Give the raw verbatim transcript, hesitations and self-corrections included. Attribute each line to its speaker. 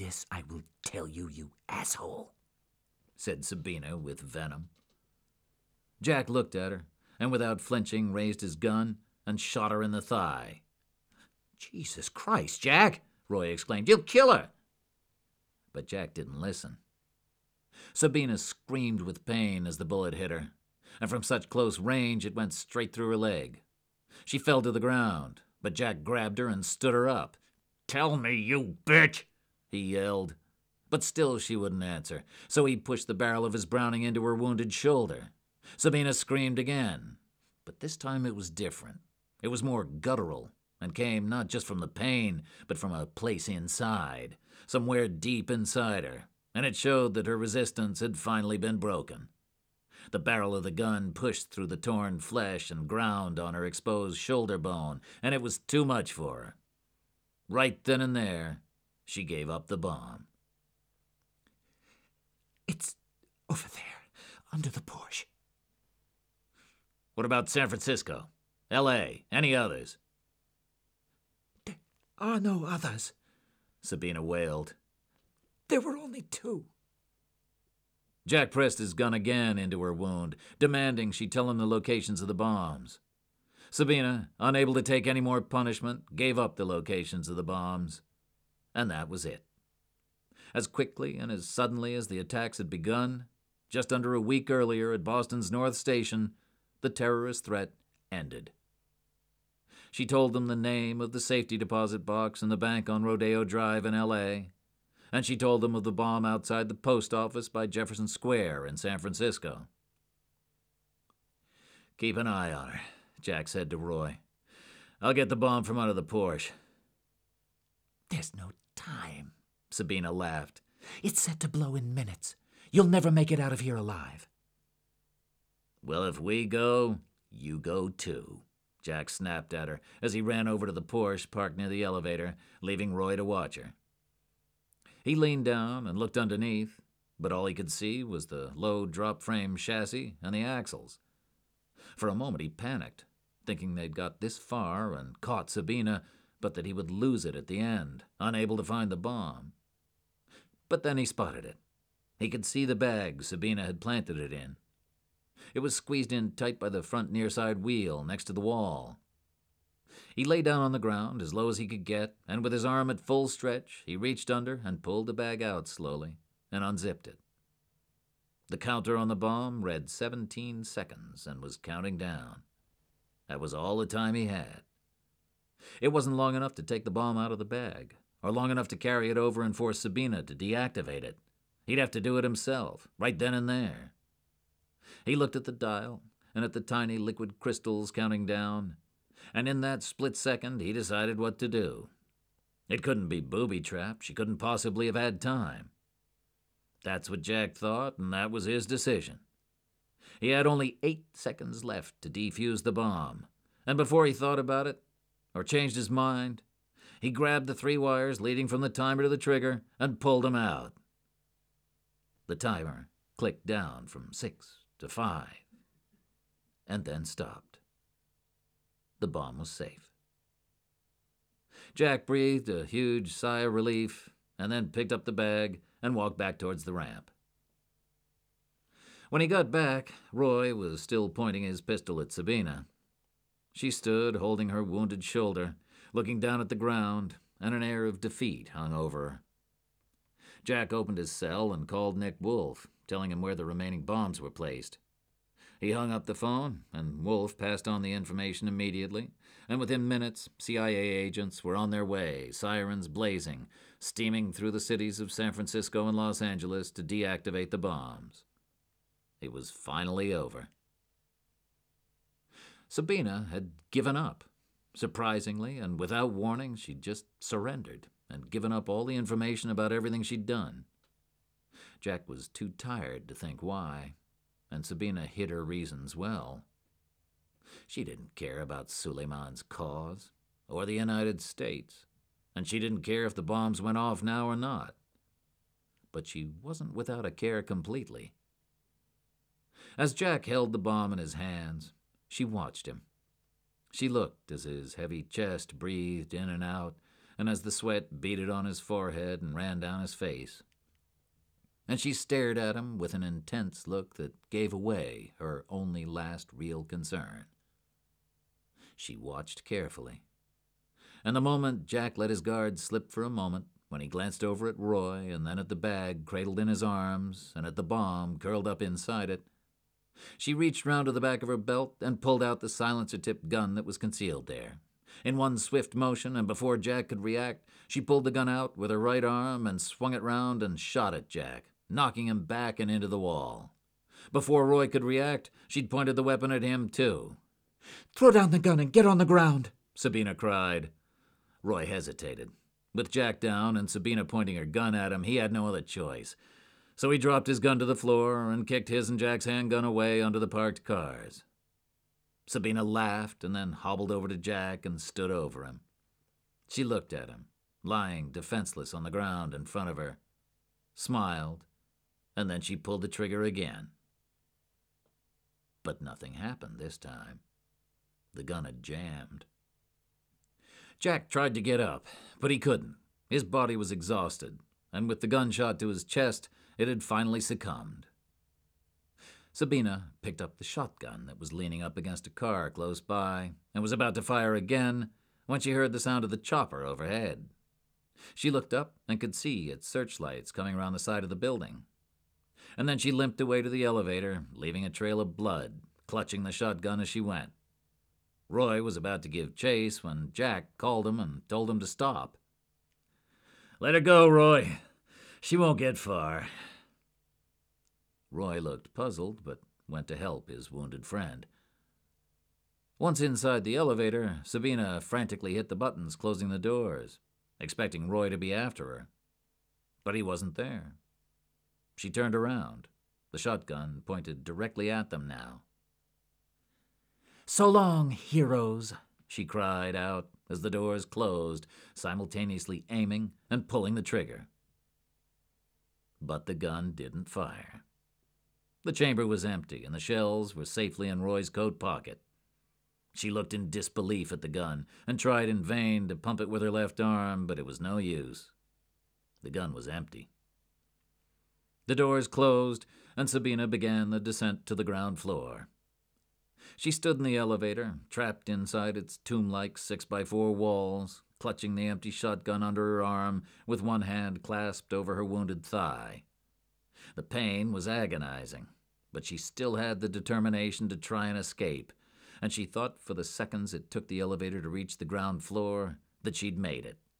Speaker 1: this, I will tell you, you asshole," said Sabina with venom. Jack looked at her, and without flinching raised his gun and shot her in the thigh. "Jesus Christ, Jack!" Roy exclaimed. "You'll kill her!" But Jack didn't listen. Sabina screamed with pain as the bullet hit her, and from such close range it went straight through her leg. She fell to the ground, but Jack grabbed her and stood her up. "Tell me, you bitch!" he yelled. But still she wouldn't answer, so he pushed the barrel of his Browning into her wounded shoulder. Sabina screamed again, but this time it was different. It was more guttural, and came not just from the pain, but from a place inside, somewhere deep inside her, and it showed that her resistance had finally been broken. The barrel of the gun pushed through the torn flesh and ground on her exposed shoulder bone, and it was too much for her. Right then and there, she gave up the bomb.
Speaker 2: "It's over there, under the Porsche."
Speaker 1: "What about San Francisco? L A? Any others?"
Speaker 2: "There are no others,"
Speaker 1: Sabina wailed.
Speaker 2: "There were only two."
Speaker 1: Jack pressed his gun again into her wound, demanding she tell him the locations of the bombs. Sabina, unable to take any more punishment, gave up the locations of the bombs. And that was it. As quickly and as suddenly as the attacks had begun, just under a week earlier at Boston's North Station, the terrorist threat ended. She told them the name of the safety deposit box in the bank on Rodeo Drive in L A, and she told them of the bomb outside the post office by Jefferson Square in San Francisco. "Keep an eye on her," Jack said to Roy. "I'll get the bomb from under the Porsche."
Speaker 2: "There's no time," Sabina laughed. "It's set to blow in minutes. You'll never make it out of here alive."
Speaker 1: "Well, if we go, you go too," Jack snapped at her as he ran over to the Porsche parked near the elevator, leaving Roy to watch her. He leaned down and looked underneath, but all he could see was the low drop-frame chassis and the axles. For a moment he panicked, thinking they'd got this far and caught Sabina, but that he would lose it at the end, unable to find the bomb. But then he spotted it. He could see the bag Sabina had planted it in. It was squeezed in tight by the front near-side wheel next to the wall. He lay down on the ground as low as he could get, and with his arm at full stretch, he reached under and pulled the bag out slowly and unzipped it. The counter on the bomb read seventeen seconds and was counting down. That was all the time he had. It wasn't long enough to take the bomb out of the bag, or long enough to carry it over and force Sabina to deactivate it. He'd have to do it himself, right then and there. He looked at the dial and at the tiny liquid crystals counting down, and in that split second he decided what to do. It couldn't be booby-trapped. She couldn't possibly have had time. That's what Jack thought, and that was his decision. He had only eight seconds left to defuse the bomb, and before he thought about it, or changed his mind, he grabbed the three wires leading from the timer to the trigger and pulled them out. The timer clicked down from six to five, and then stopped. The bomb was safe. Jack breathed a huge sigh of relief and then picked up the bag and walked back towards the ramp. When he got back, Roy was still pointing his pistol at Sabina. She stood holding her wounded shoulder, looking down at the ground, and an air of defeat hung over her. Jack opened his cell and called Nick Wolf, telling him where the remaining bombs were placed. He hung up the phone, and Wolf passed on the information immediately, and within minutes, C I A agents were on their way, sirens blazing, steaming through the cities of San Francisco and Los Angeles to deactivate the bombs. It was finally over. Sabina had given up. Surprisingly, and without warning, she'd just surrendered and given up all the information about everything she'd done. Jack was too tired to think why, and Sabina hid her reasons well. She didn't care about Suleiman's cause or the United States, and she didn't care if the bombs went off now or not. But she wasn't without a care completely. As Jack held the bomb in his hands, she watched him. She looked as his heavy chest breathed in and out, and as the sweat beaded on his forehead and ran down his face. And she stared at him with an intense look that gave away her only last real concern. She watched carefully. And the moment Jack let his guard slip for a moment, when he glanced over at Roy and then at the bag cradled in his arms and at the bomb curled up inside it, she reached round to the back of her belt and pulled out the silencer-tipped gun that was concealed there. In one swift motion, and before Jack could react, she pulled the gun out with her right arm and swung it round and shot at Jack, knocking him back and into the wall. Before Roy could react, she'd pointed the weapon at him, too.
Speaker 2: "Throw down the gun and get on the ground,"
Speaker 1: Sabina cried. Roy hesitated. With Jack down and Sabina pointing her gun at him, he had no other choice. So he dropped his gun to the floor and kicked his and Jack's handgun away under the parked cars. Sabina laughed and then hobbled over to Jack and stood over him. She looked at him, lying defenseless on the ground in front of her, smiled, and then she pulled the trigger again. But nothing happened this time. The gun had jammed. Jack tried to get up, but he couldn't. His body was exhausted, and with the gunshot to his chest, it had finally succumbed. Sabina picked up the shotgun that was leaning up against a car close by and was about to fire again when she heard the sound of the chopper overhead. She looked up and could see its searchlights coming around the side of the building. And then she limped away to the elevator, leaving a trail of blood, clutching the shotgun as she went. Roy was about to give chase when Jack called him and told him to stop. "Let her go, Roy. She won't get far." Roy looked puzzled, but went to help his wounded friend. Once inside the elevator, Sabina frantically hit the buttons closing the doors, expecting Roy to be after her. But he wasn't there. She turned around, the shotgun pointed directly at them now.
Speaker 2: "So long, heroes,"
Speaker 1: she cried out as the doors closed, simultaneously aiming and pulling the trigger. But the gun didn't fire. The chamber was empty, and the shells were safely in Roy's coat pocket. She looked in disbelief at the gun and tried in vain to pump it with her left arm, but it was no use. The gun was empty. The doors closed, and Sabina began the descent to the ground floor. She stood in the elevator, trapped inside its tomb-like six-by-four walls, clutching the empty shotgun under her arm with one hand clasped over her wounded thigh. The pain was agonizing, but she still had the determination to try and escape, and she thought for the seconds it took the elevator to reach the ground floor that she'd made it.